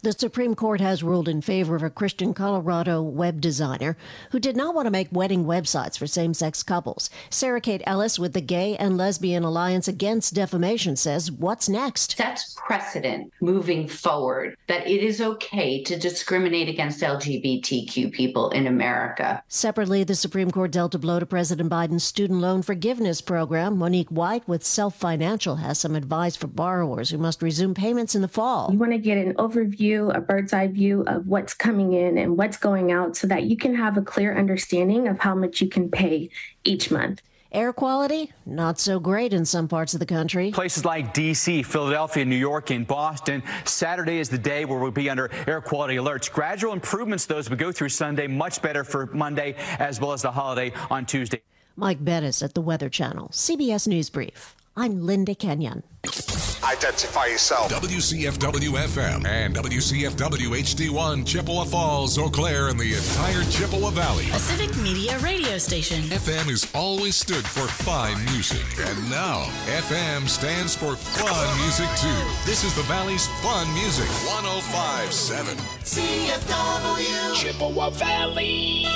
The Supreme Court has ruled in favor of a Christian Colorado web designer who did not want to make wedding websites for same-sex couples. Sarah Kate Ellis with the Gay and Lesbian Alliance Against Defamation says, what's next? That's precedent moving forward, that it is okay to discriminate against LGBTQ people in America. Separately, the Supreme Court dealt a blow to President Biden's student loan forgiveness program. Monique White with Self Financial has some advice for borrowers who must resume payments in the fall. You want to get an overview, a bird's eye view of what's coming in and what's going out so that you can have a clear understanding of how much you can pay each month. Air quality, not so great in some parts of the country. Places like D.C., Philadelphia, New York, and Boston. Saturday is the day where we'll be under air quality alerts. Gradual improvements, though, as we go through Sunday. Much better for Monday as well as the holiday on Tuesday. Mike Bettis at the Weather Channel, CBS News Brief. I'm Linda Kenyon. Identify yourself. WCFW-FM and WCFW-HD1, Chippewa Falls, Eau Claire, and the entire Chippewa Valley. A civic media radio station. FM has always stood for fine music. And now, FM stands for fun music, too. This is the Valley's fun music. 105.7. CFW. Chippewa Valley.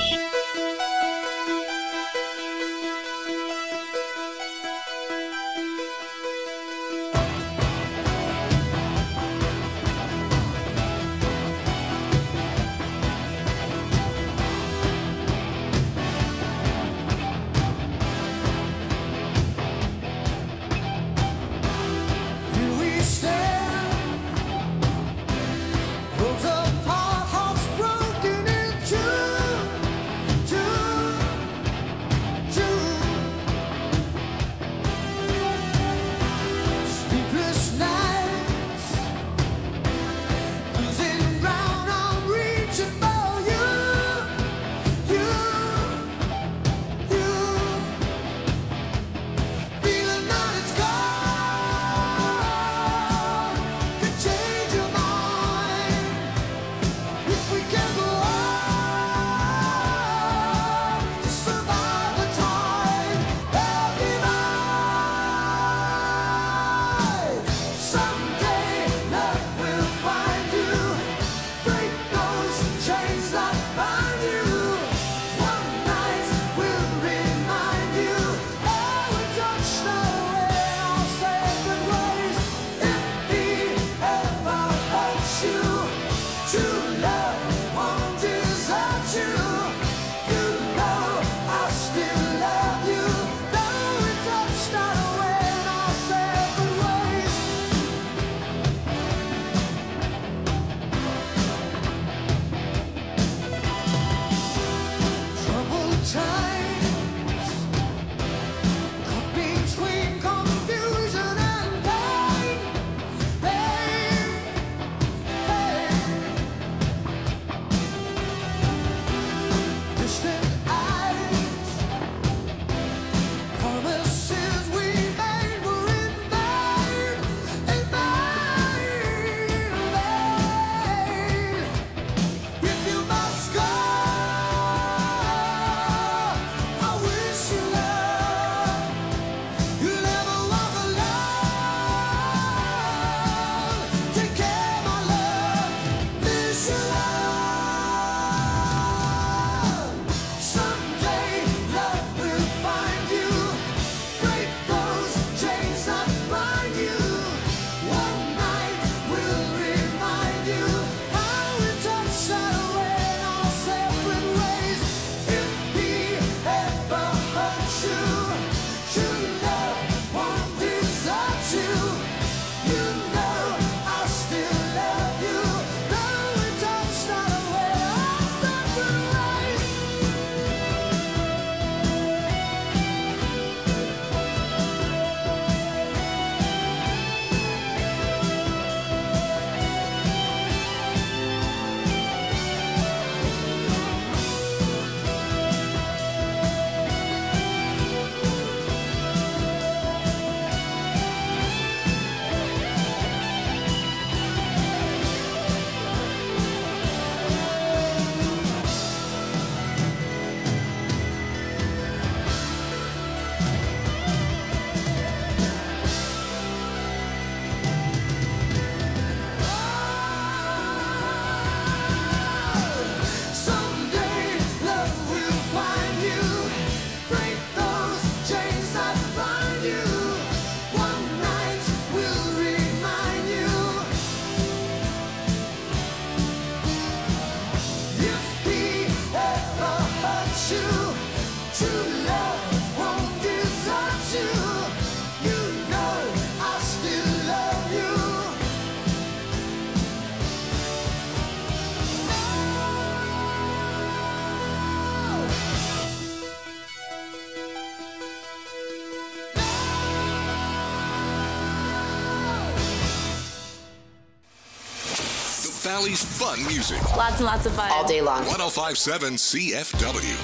Valley's fun music. Lots and lots of fun. All day long. 105.7 CFW.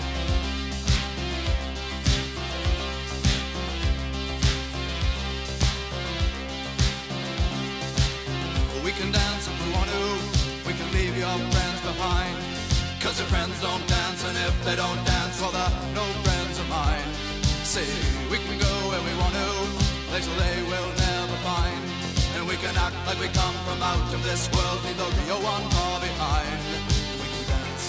We can dance if we want to. We can leave your friends behind. Cause your friends don't dance, and if they don't dance, well, they're no friends of mine. See, we can go where we want to, places they will never find. And we can act like we come from out of this world, leave the real one far behind. We can dance.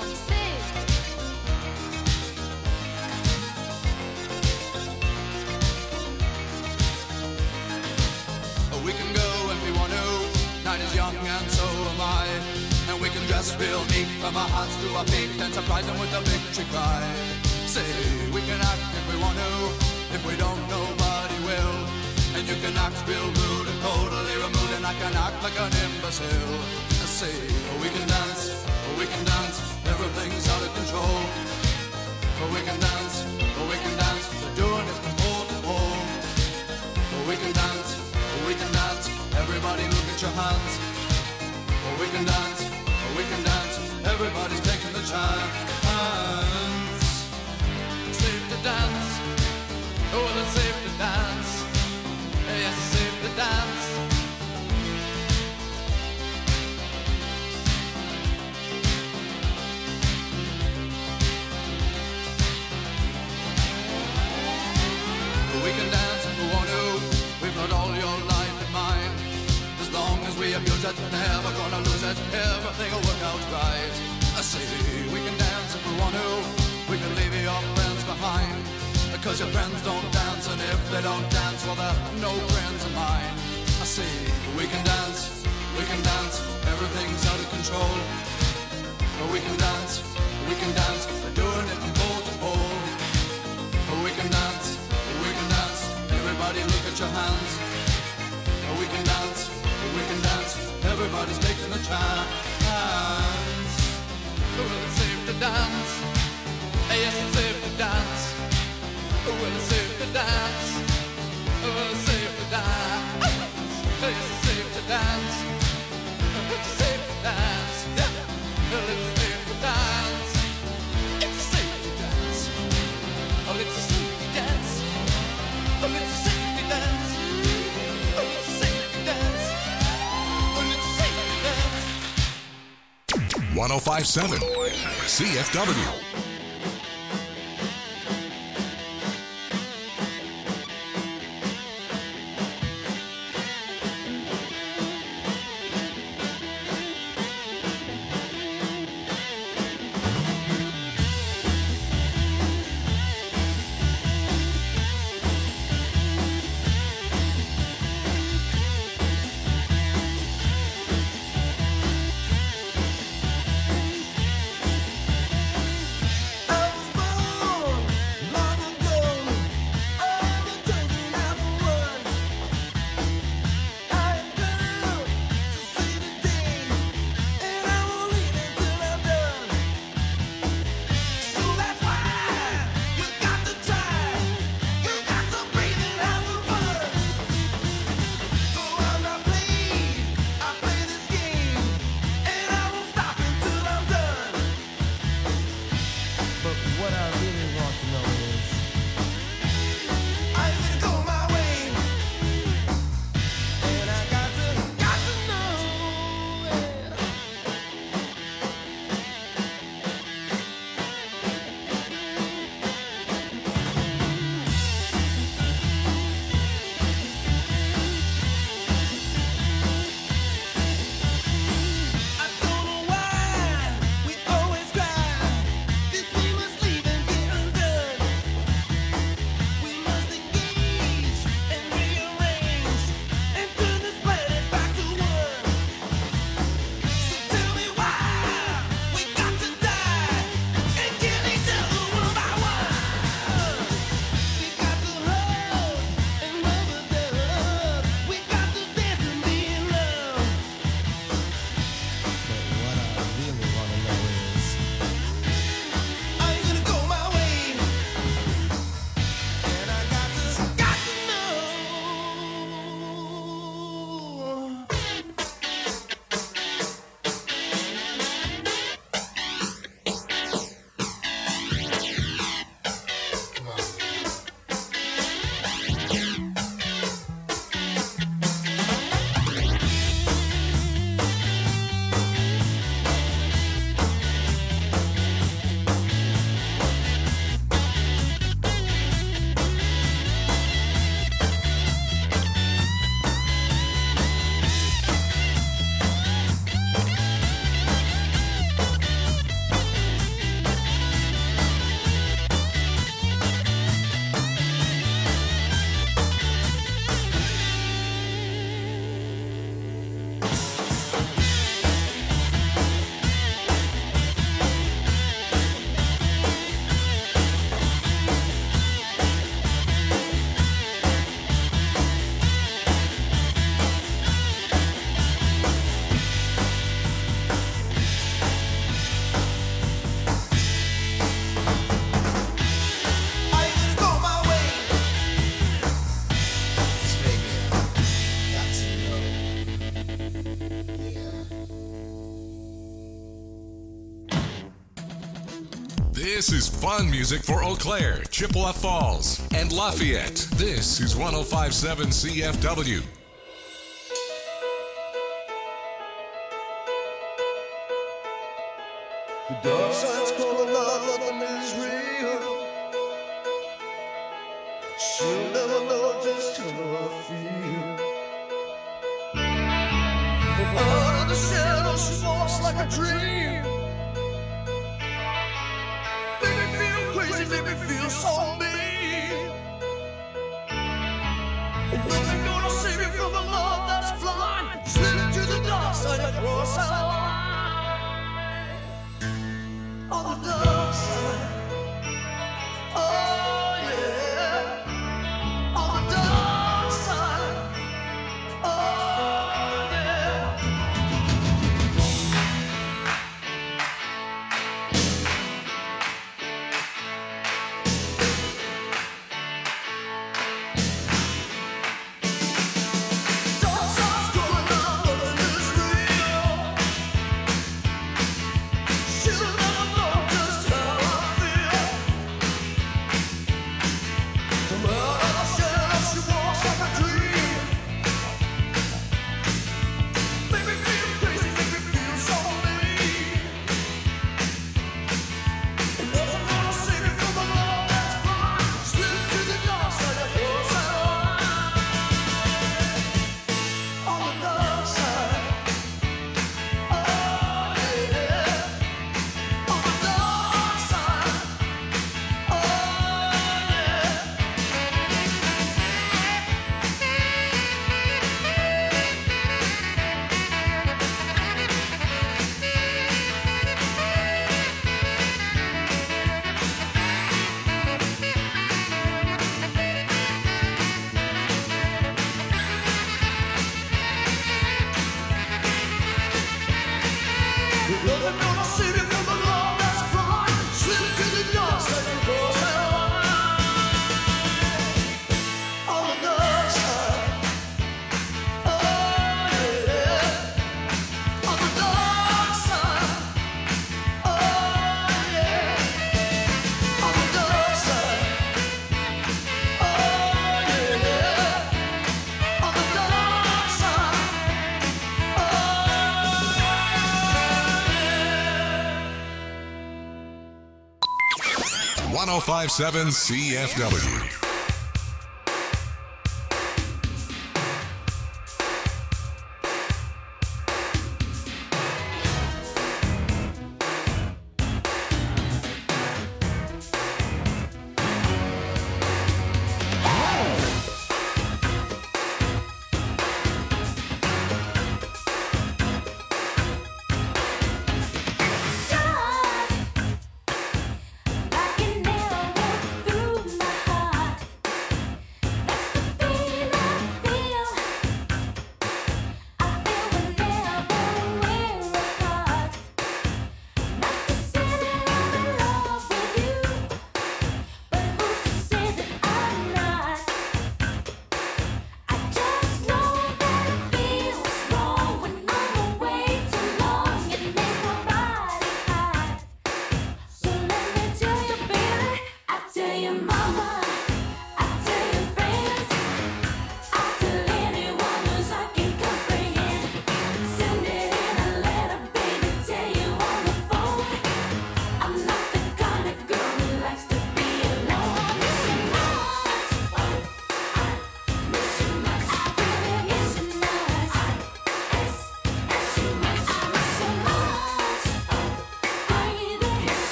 We can go when we want to. Night is young and so am I. And we can dress real neat from our hearts to our feet and surprise them with a victory cry. Say, we can act if we want to. If we don't, nobody will. And you can act real rude and totally removed, and I can act like an imbecile. Say, we can dance, everything's out of control. We can dance, we're doing it from pole to pole. We can dance, everybody look at your hands. We can dance, everybody's taking the chance. Safe to dance, oh, it's safe to dance. Yes, it's safe to dance. We can dance if we want to. We've got all your life in mind. As long as we abuse it, never gonna lose it. Everything will work out right. I say we can dance if we want to. We can leave your friends behind. Because your friends don't dance, and if they don't dance, well, they're no friends of mine. I say we can dance, everything's out of control. We can dance, we're doing it from pole to pole. We can dance, everybody look at your hands. We can dance, everybody's taking the chance. Well, it's safe to dance. Yes, it's safe to dance. Well, it's safe to dance. Well, it's safe to dance. Yes, it's safe to dance. It's safe to dance. Yeah. Well, it's safe to dance. It's safe to dance. Oh, it's safe to dance. Oh, it's safe to dance. Oh, it's safe to dance. Oh, it's safe to dance. 105.7 CFW. This is fun music for Eau Claire, Chippewa Falls, and Lafayette. This is 105.7 CFW. The dark side's calling out, nothing is real. She'll never know just how I feel. From out of the shadows, she walks like a dream. Make me feel crazy, make me feel so mean. And nothing gonna save me from the love that's blind. Slip to the dark side and cross our line. On the dark side, oh yeah. On the dark side, oh yeah. Dark side's going on, nothing is real. She'll never know just how I feel. From out of the shadows, she walks like a dream. Make me feel crazy, make me feel so mean. And nothing gonna save me from the love that's blind. Slip to the dark side of your side. On the dark side, oh yeah. On the dark side, oh yeah. Nothing gonna save me from the love that's blind. Slip to the dark side and cross that line. On the dark side, oh yeah. On the dark side, oh yeah. On the dark side, oh yeah. On the dark side, oh yeah. 105.7 CFW. Like an arrow through my heart.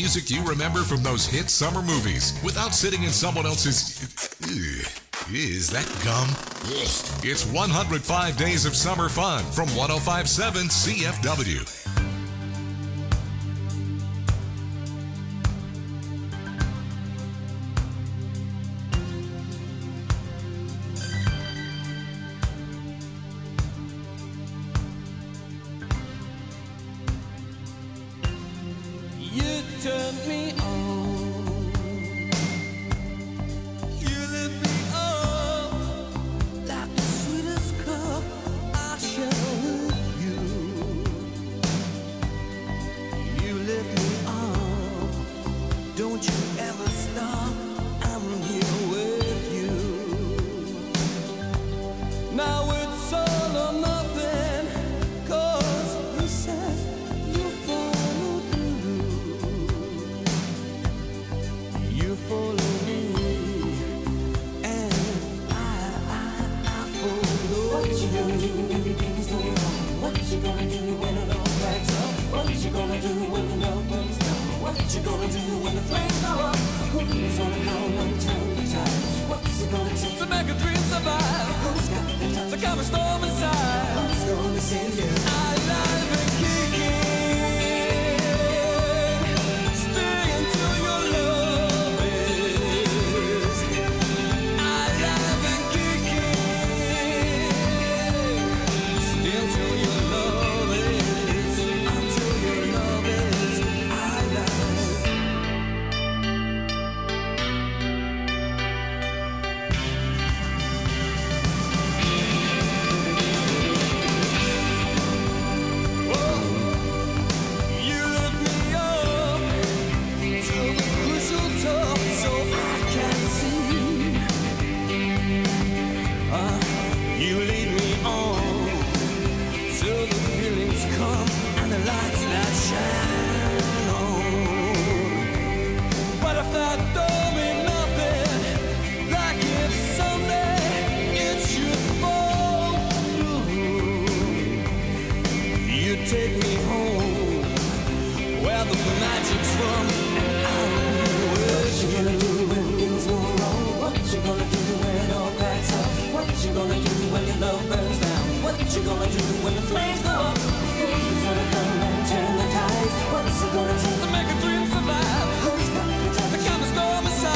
music you remember from those hit summer movies without sitting in someone else's... Is that gum? It's 105 Days of Summer Fun from 105.7 CFW. You turned me on. You lit me up like the sweetest cup I share with you. You lit me up. Don't you ever stop. I'm here with you. Now it's all or nothing. 'Cause you said you follow through. You follow me, and I follow. What you gonna do when everything's going wrong? What you gonna do when it all cracks up? What you gonna do when the love burns down? What you gonna do when the flames go up? Who's gonna come and turn the tide? What's it gonna take to make a dream survive? Who's got the time to calm a storm inside? Who's gonna save you? Alive and kicking. Stay until your love is alive and kicking. Stay until your love is, until your love is alive. You lift me up to the crucial top so I can see. You lead me on till the feelings come and the lights that shine on. But if that don't mean nothing, like if someday it should fall through, you take me home where the magic's from, and I'll be with you. What you gonna do when things go wrong? What you gonna do when it all cracks up? What you gonna do when your love burns down? What you gonna do when the flames go up? Who's gonna come and turn the tides? What's it gonna take to make a dream survive? Who's got the time to calm the storm inside?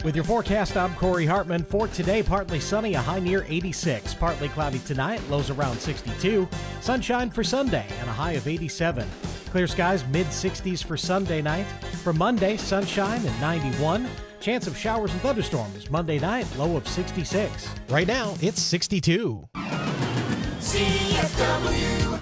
With your forecast, I'm Corey Hartman. For today, partly sunny, a high near 86. Partly cloudy tonight, lows around 62. Sunshine for Sunday and a high of 87. Clear skies, mid-60s for Sunday night. For Monday, sunshine at 91. Chance of showers and thunderstorms Monday night, low of 66. Right now, it's 62. CFW.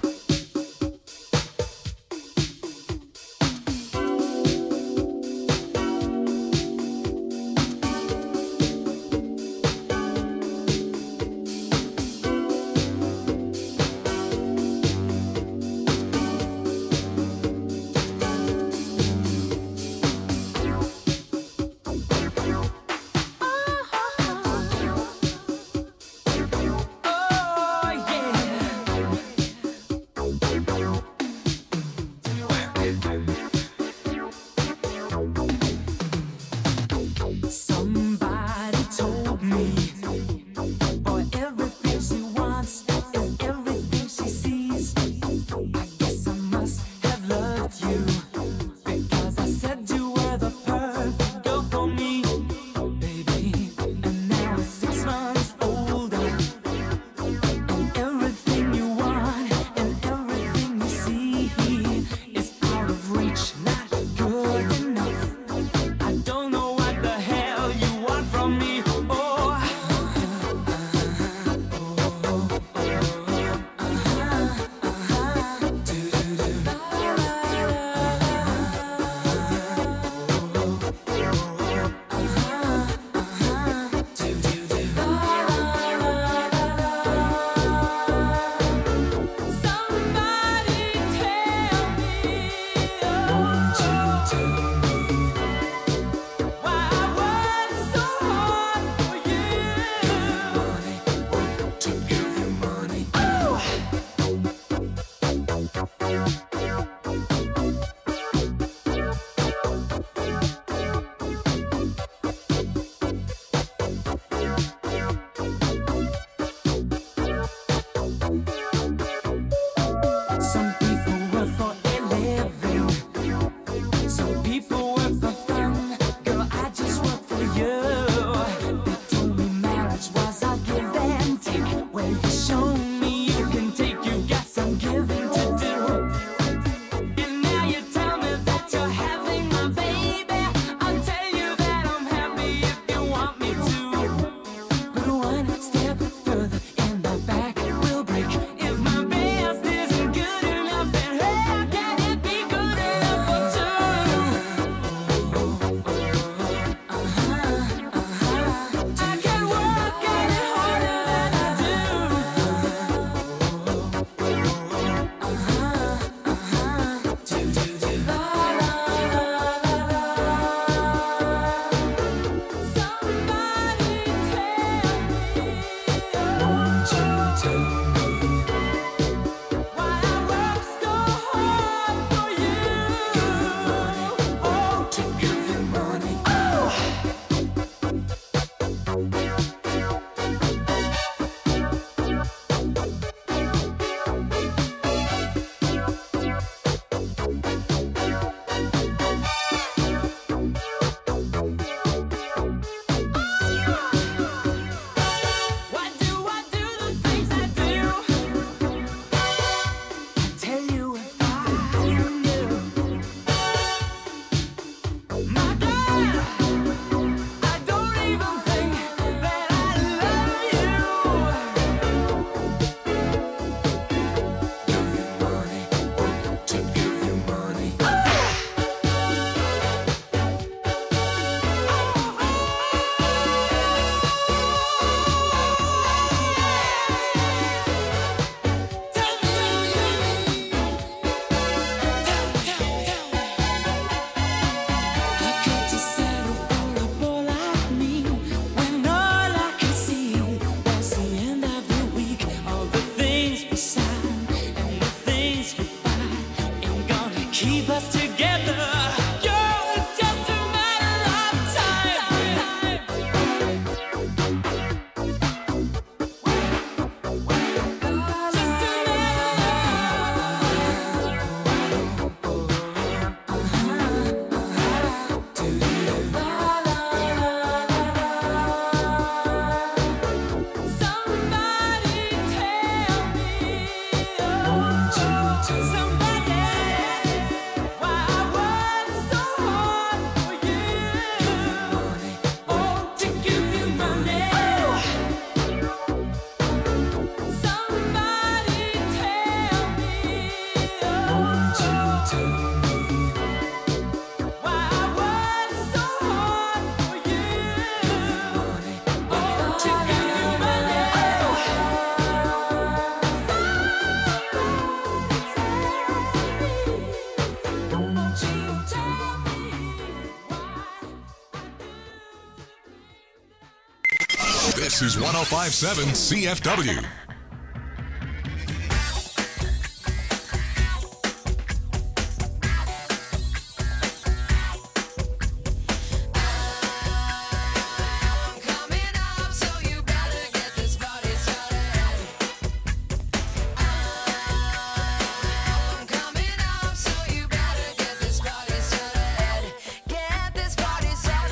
This is 105.7 CFW.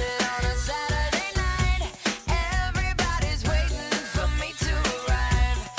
Everybody's waiting for me to arrive.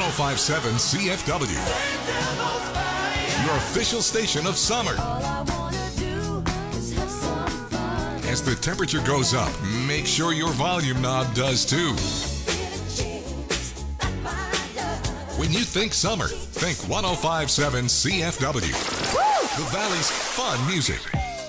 105.7 CFW. Your official station of summer. As the temperature goes up, make sure your volume knob does too. When you think summer, think 105.7 CFW. The Valley's fun music.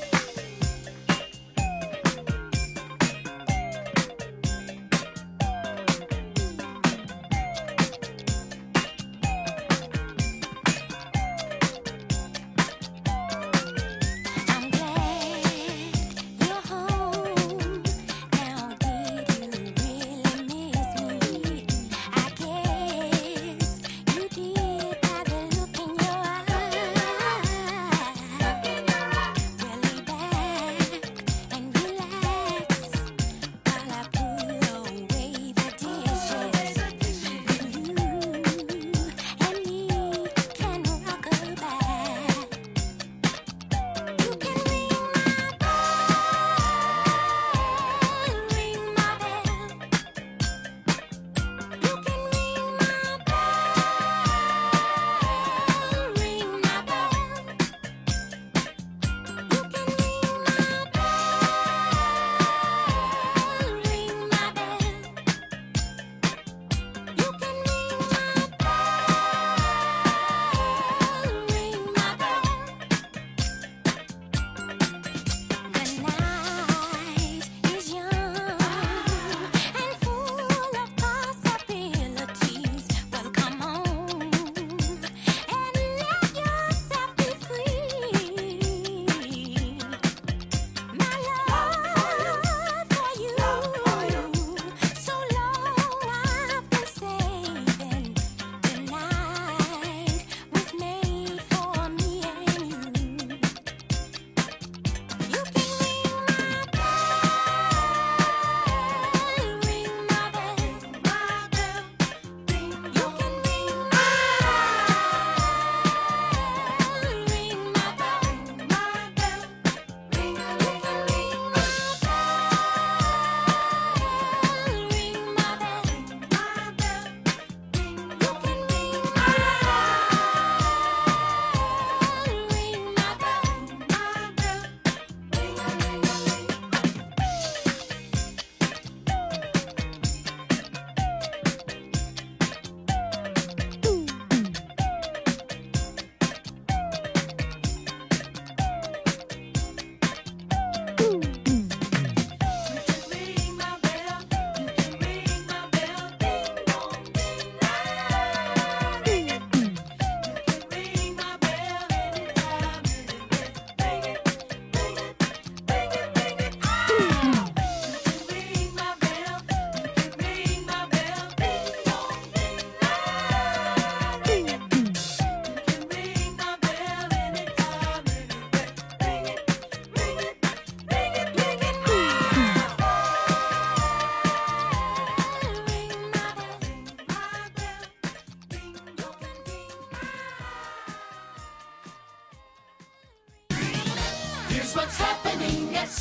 Here's what's happening at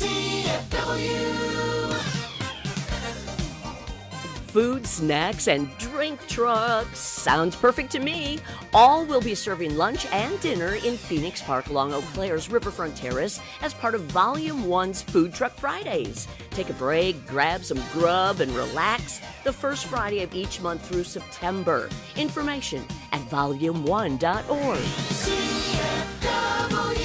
CFW. Food, snacks, and drink trucks. Sounds perfect to me. All will be serving lunch and dinner in Phoenix Park along Eau Claire's Riverfront Terrace as part of Volume 1's Food Truck Fridays. Take a break, grab some grub, and relax the first Friday of each month through September. Information at volume1.org. CFW.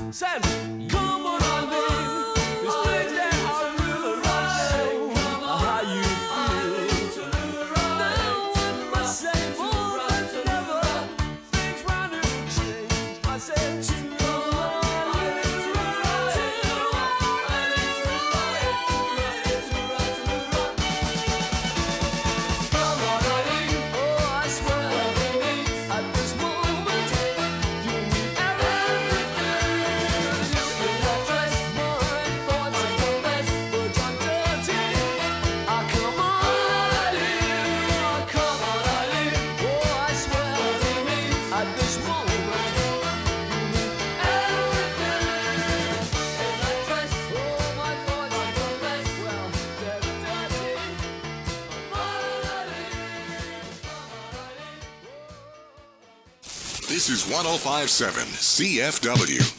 Said, come on, honey, this place that I really like. How you feel? Now I must say more than ever. Things round and change. I said, This is 105.7 CFW.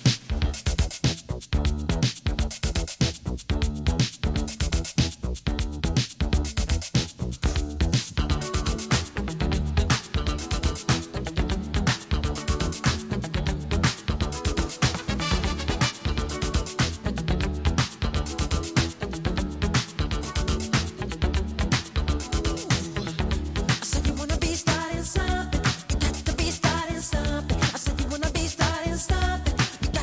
Starting something. You got to be starting something. I said you wanna be starting something.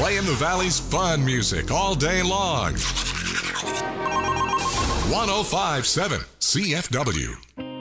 Playing the Valley's fun music all day long. 105.7 CFW.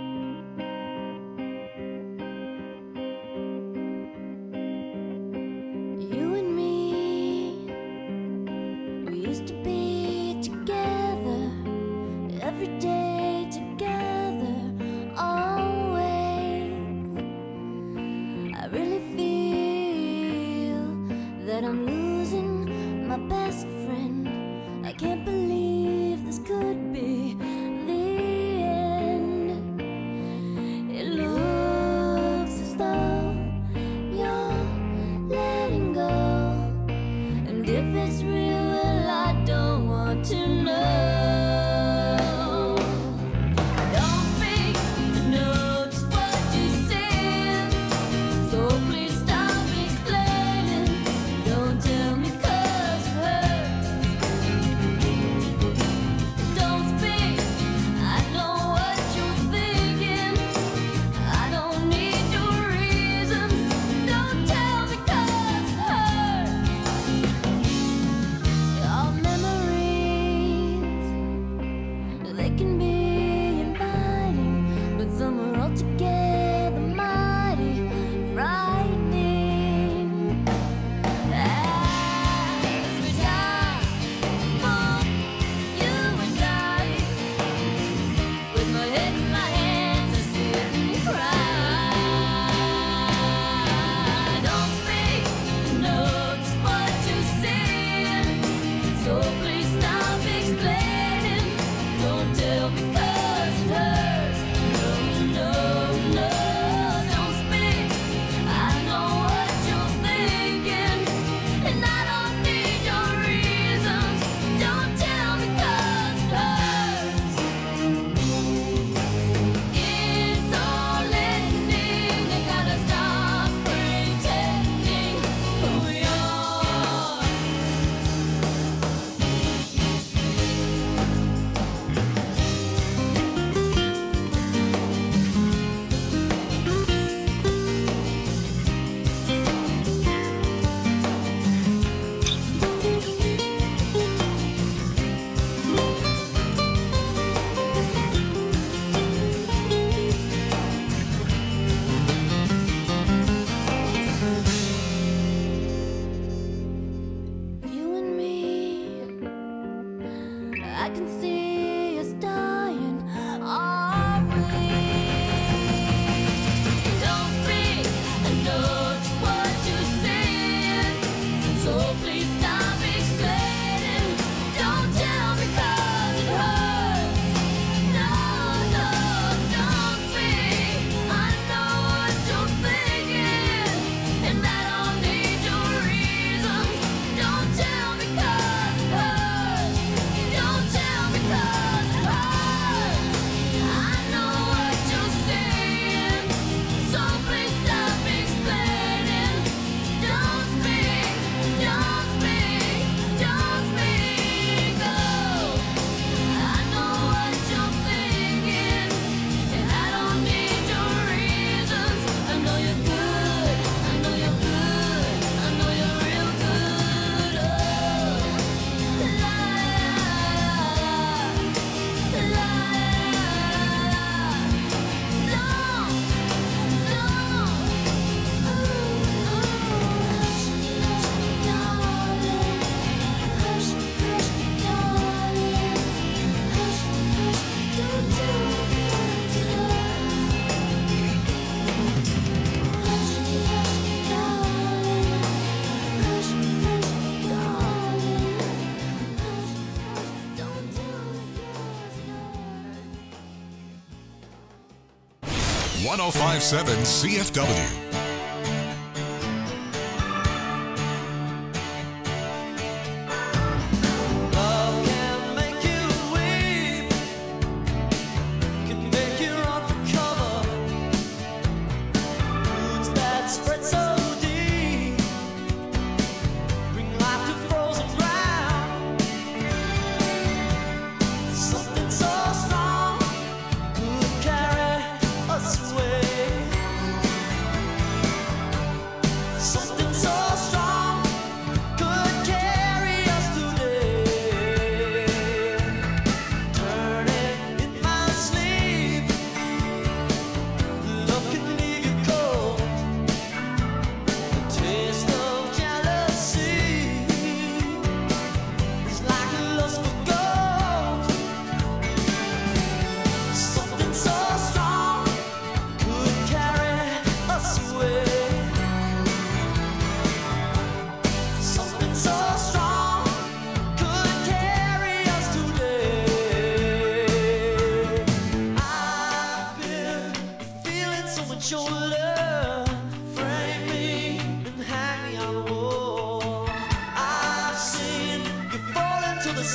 .105.7 CFW.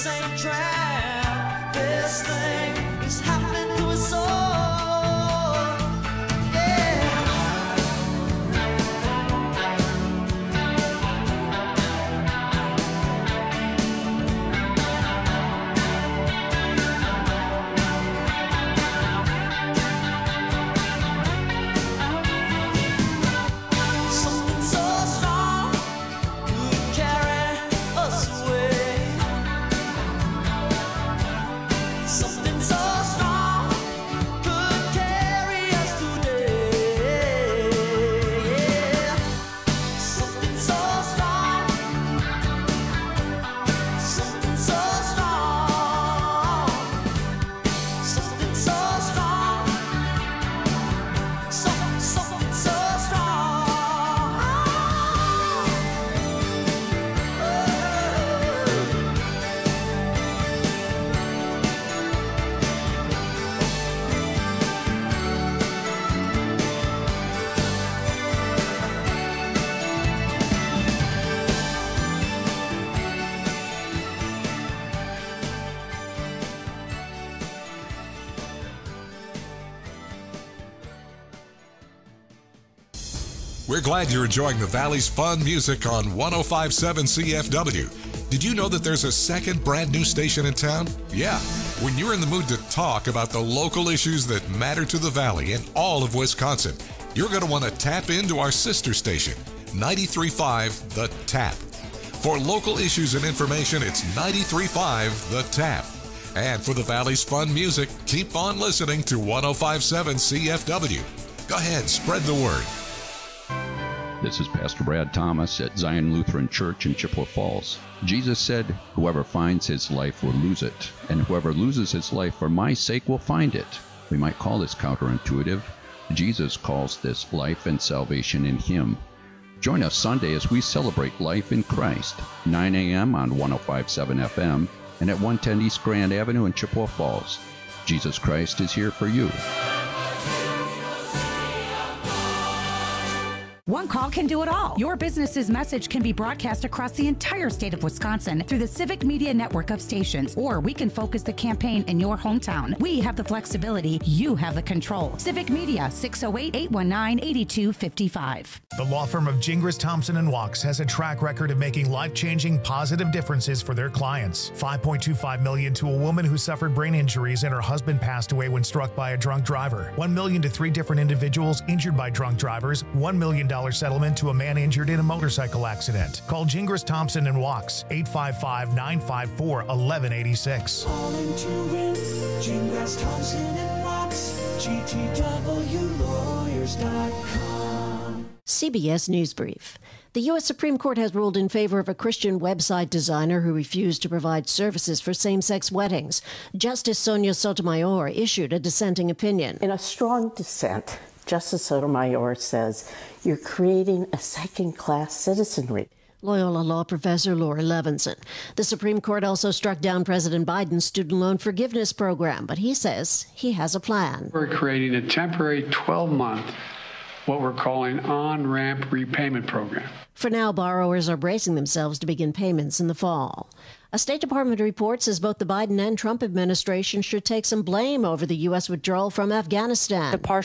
same trap. This thing is happening to us all. We're glad you're enjoying the Valley's fun music on 105.7 CFW. Did you know that there's a second brand new station in town? Yeah, when you're in the mood to talk about the local issues that matter to the Valley and all of Wisconsin, you're going to want to tap into our sister station, 93.5 The Tap. For local issues and information, it's 93.5 The Tap. And for the Valley's fun music, keep on listening to 105.7 CFW. Go ahead, spread the word. This is Pastor Brad Thomas at Zion Lutheran Church in Chippewa Falls. Jesus said, "Whoever finds his life will lose it, and whoever loses his life for my sake will find it." We might call this counterintuitive. Jesus calls this life and salvation in him. Join us Sunday as we celebrate life in Christ, 9 a.m. on 105.7 FM and at 110 East Grand Avenue in Chippewa Falls. Jesus Christ is here for you. One call can do it all. Your business's message can be broadcast across the entire state of Wisconsin through the Civic Media network of stations, or we can focus the campaign in your hometown. We have the flexibility. You have the control. Civic Media, 608-819-8255. The law firm of Gingras, Thompson & Wachs has a track record of making life-changing, positive differences for their clients. $5.25 million to a woman who suffered brain injuries and her husband passed away when struck by a drunk driver. $1 million to 3 different individuals injured by drunk drivers. $1 million settlement to a man injured in a motorcycle accident. Call Gingras, Thompson & Wachs, 855-954-1186. Calling to win, Gingras, Thompson & Wachs, GTWlawyers.com. CBS News Brief. The U.S. Supreme Court has ruled in favor of a Christian website designer who refused to provide services for same-sex weddings. Justice Sonia Sotomayor issued a dissenting opinion. In a strong dissent, Justice Sotomayor says you're creating a second-class citizenry. Loyola Law professor Lori Levinson. The Supreme Court also struck down President Biden's student loan forgiveness program, but he says he has a plan. We're creating a temporary 12-month, what we're calling on-ramp repayment program. For now, borrowers are bracing themselves to begin payments in the fall. A State Department report says both the Biden and Trump administration should take some blame over the U.S. withdrawal from Afghanistan.